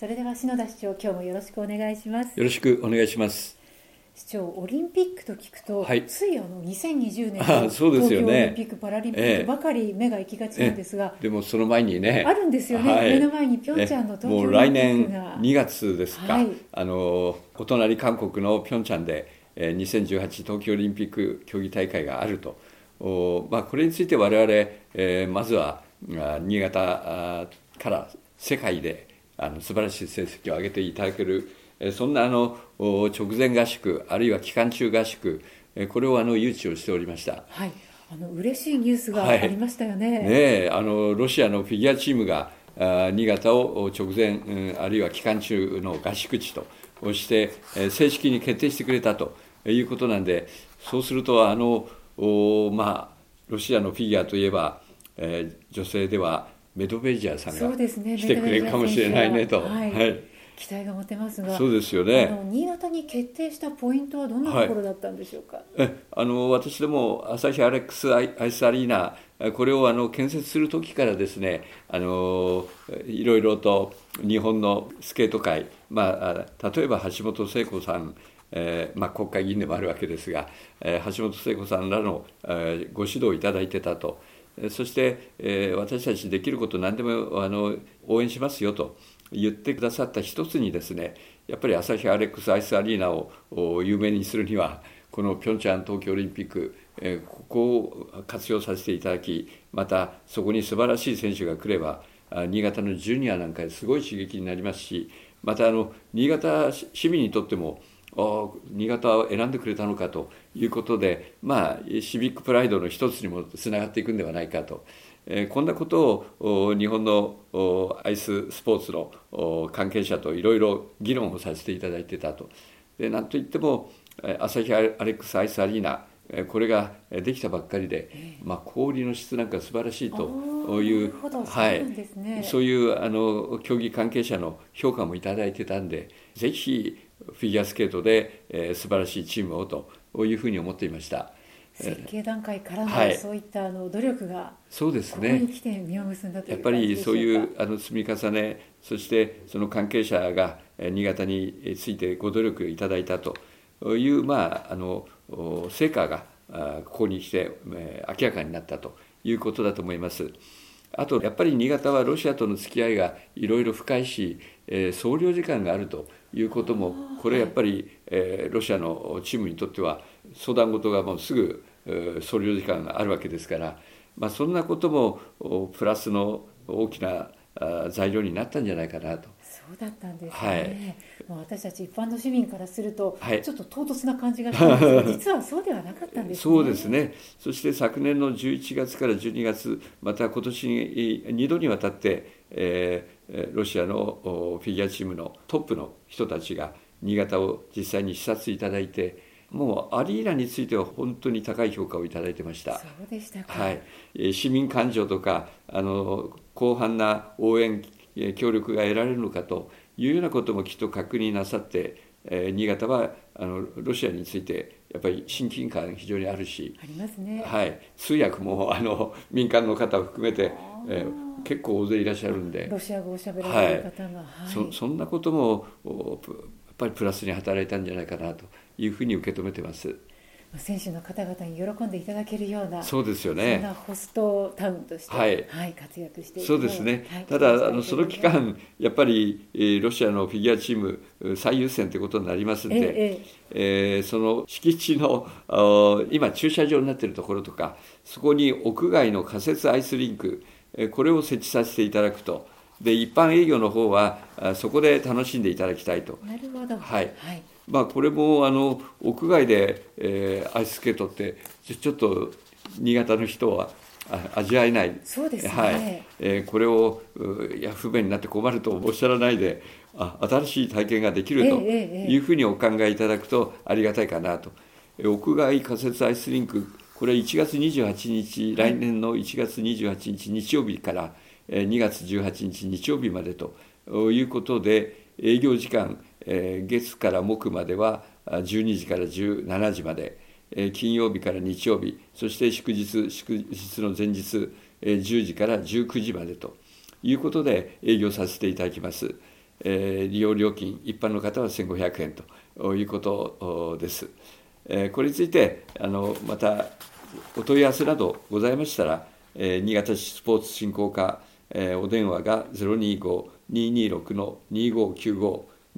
それでは篠田市長、今日もよろしくお願いします。 よろしくお願いします。 市長、オリンピックと聞くと、 はい、 つい2020年の東京オリンピック・パラリンピックばかり目が行きがちなんですが、 でもその前にね、 あるんですよね、目の前にピョンチャンの東京オリンピックがもう来年2月ですか、 はい、 お隣韓国のピョンチャンで2018東京オリンピック競技大会があると。これについて我々、まずは新潟から世界で素晴らしい成績を上げていただける、そんな直前合宿、あるいは期間中合宿、これを誘致をしておりました。 はい、嬉しいニュースがありましたよね。ロシアのフィギュアチームが新潟を直前、あるいは期間中の合宿地として正式に決定してくれたということなんで、そうするとロシアのフィギュアといえば、女性ではメドベージャーさんが来てくれるかもしれないねと。 期待が持てますが、 そうですよね。 新潟に決定したポイントはどんなところだったんでしょうか。 私ども朝日アレックスアイスアリーナ、これを建設する時からですね、いろいろと日本のスケート界、例えば橋本聖子さん、国会議員でもあるわけですが、橋本聖子さんらのご指導をいただいてたと。そして、私たちできること何でも応援しますよと言ってくださった一つにですね、やっぱり朝日アレックスアイスアリーナを有名にするには、このピョンチャン冬季オリンピック、ここを活用させていただき、またそこに素晴らしい選手が来れば、新潟のジュニアなんかですごい刺激になりますし、また新潟市民にとっても新潟を選んでくれたのかということで、シビックプライドの一つにもつながっていくんではないかと。こんなことを日本のアイススポーツの関係者といろいろ議論をさせていただいてたと。でなんといっても朝日アレックスアイスアリーナ、これができたばっかりで、氷の質なんか素晴らしいという、そういう競技関係者の評価もいただいてたんで、ぜひフィギュアスケートで素晴らしいチームをというふうに思っていました。 設計段階からのそういった努力がそうですね、 ここに来て実を結んだという感じでしょうか。やっぱりそういう積み重ね、そしてその関係者が新潟についてご努力いただいたという成果がここに来て明らかになったということだと思います。あとやっぱり新潟はロシアとの付き合いがいろいろ深いし、総領事館があるということも、これやっぱりロシアのチームにとっては相談事がもうすぐ総領事館があるわけですから、そんなこともプラスの大きな材料になったんじゃないかなと。 そうだったんですね。私たち一般の市民からすると、ちょっと唐突な感じがしたんですが、実はそうではなかったんですね。 そうですね。そして昨年の11月から12月、また今年に2度にわたって、ロシアのフィギュアチームのトップの人たちが新潟を実際に視察いただいて、もうアリーナについては本当に高い評価をいただいてました。 そうでしたか。 市民感情とか広範な応援協力が得られるのかというようなこともきっと確認なさって、新潟はロシアについてやっぱり親近感非常にあるし、 ありますね。 通訳も民間の方を含めて、結構大勢いらっしゃるんで、 ロシア語をしゃべられる方が、 そんなこともやっぱりプラスに働いたんじゃないかなというふうに受け止めてます。 選手の方々に喜んでいただけるような、 そうですよね、 そんなホストタウンとして、活躍していく。 そうですね。ただその期間やっぱりロシアのフィギュアチーム最優先ということになりますので、その敷地の今駐車場になっているところとか、そこに屋外の仮設アイスリンク、これを設置させていただくと。で一般営業の方はそこで楽しんでいただきたいと。 なるほど。 これも屋外で、アイススケートってちょっと新潟の人は味わえない。 そうですね。 これを不便になって困るとおっしゃらないで、新しい体験ができるというふうにお考えいただくとありがたいかなと。屋外仮設アイスリンク、これ1月28日、来年の1月28日日曜日から2月18日日曜日までということで、営業時間月から木までは12時から17時まで、金曜日から日曜日、そして祝日の前日10時から19時までということで営業させていただきます。 利用料金一般の方は1500円ということです。これについてまたお問い合わせなどございましたら、新潟市スポーツ振興課お電話が 025-226-2595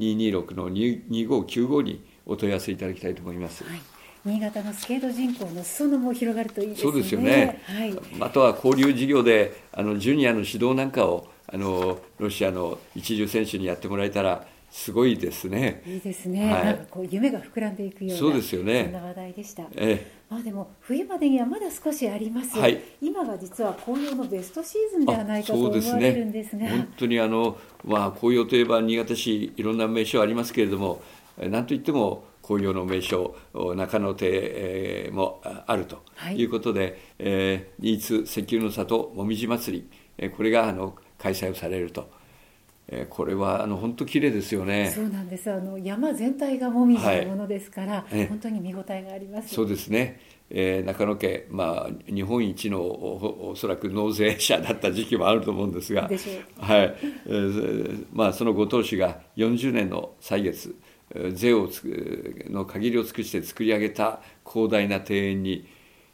226-2595 にお問い合わせいただきたいと思います。 はい、新潟のスケート人口の裾野も広がるといいですね。 そうですよね。はい、あとは交流事業でジュニアの指導なんかをロシアの一流選手にやってもらえたらすごいですね。 いいですね。はい、なんかこう夢が膨らんでいくような、 そうですよね、 そんな話題でした。まあでも冬までにはまだ少しあります。はい、今が実は紅葉のベストシーズンではないかと思われるんですが、 本当に紅葉といえば新潟市いろんな名所ありますけれども、なんといっても紅葉の名所中野亭もあるということで、新津石油の里もみじ祭り、これが開催をされると。これは本当綺麗ですよね。 そうなんです。山全体がもみじのものですから、本当に見応えがあります。 そうですね。中野家、日本一のおそらく納税者だった時期もあると思うんですが、はい、そのご当主が40年の歳月税の限りを尽くして作り上げた広大な庭園に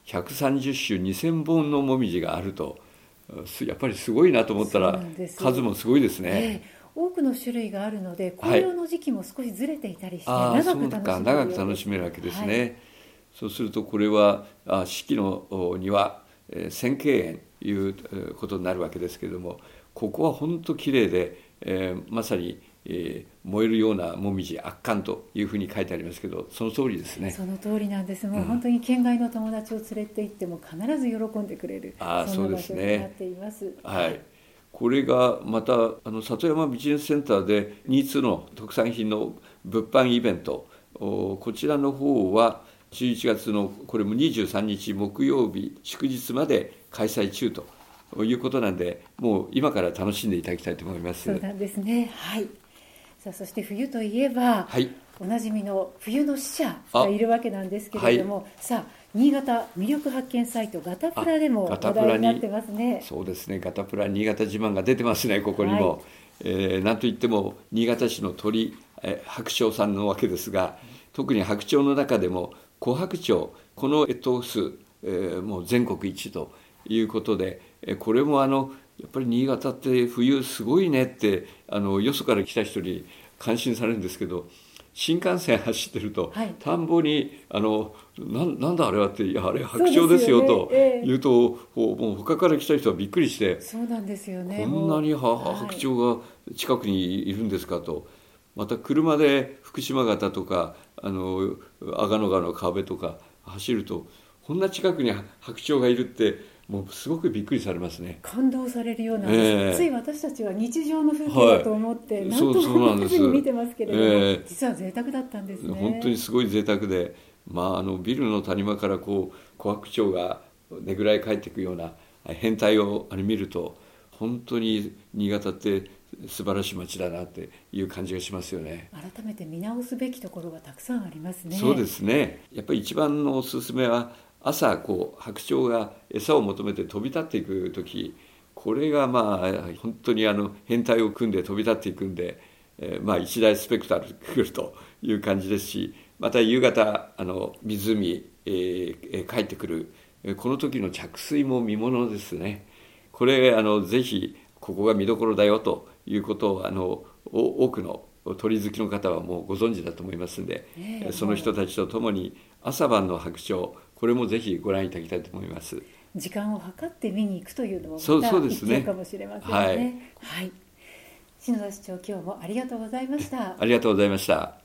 130種2000本のもみじがあると、やっぱりすごいなと思ったら数もすごいですね。 多くの種類があるので紅葉の時期も少しずれていたりして、長く楽しめるわけですね。そうするとこれは四季の庭千景園ということになるわけですけれども、ここは本当きれいで、まさに燃えるようなもみじ圧巻というふうに書いてありますけど、その通りですね。 その通りなんです。もう本当に県外の友達を連れて行っても必ず喜んでくれる、そんな場所になっています。 はい、これがまた里山ビジネスセンターで新津の特産品の物販イベント、こちらの方は11月のこれも23日木曜日祝日まで開催中ということなんで、もう今から楽しんでいただきたいと思います。 そうなんですね。はい。さあ、そして冬といえば、おなじみの冬の使者がいるわけなんですけれども、さあ新潟魅力発見サイトガタプラでも話題になってますね。 そうですね。ガタプラ新潟自慢が出てますね、ここにも。なんといっても新潟市の鳥白鳥さんのわけですが、特に白鳥の中でもコハクチョウ、この越冬数、もう全国一ということで、これもやっぱり新潟って冬すごいねってよそから来た人に感心されるんですけど、新幹線走ってると、田んぼになんだあれはって、いやあれ白鳥ですよと言うと、もう他から来た人はびっくりして、 そうなんですよね、 こんなに白鳥が近くにいるんですかと。また車で福島方とか阿賀野川の川辺とか走ると、こんな近くに白鳥がいるってもうすごくびっくりされますね。 感動されるようなんです、つい私たちは日常の風景だと思って、何とも思わずに見てますけれども、実は贅沢だったんですね。 本当にすごい贅沢で、ビルの谷間からコハクチョウがねぐらい帰っていくような変態を見ると、本当に新潟って素晴らしい街だなっていう感じがしますよね。 改めて見直すべきところがたくさんありますね。 そうですね。やっぱり一番のおすすめは朝白鳥が餌を求めて飛び立っていく時、これが本当に変態を組んで飛び立っていくんで、一大スペクタル来るという感じですし、また夕方湖へ帰ってくるこの時の着水も見ものですね。これぜひここが見どころだよということを多くの鳥好きの方はもうご存知だと思いますので、その人たちと共に朝晩の白鳥、これもぜひご覧いただきたいと思います。 時間を計って見に行くというのもまた必要かもしれませんね。はい、篠田市長、今日もありがとうございました。 ありがとうございました。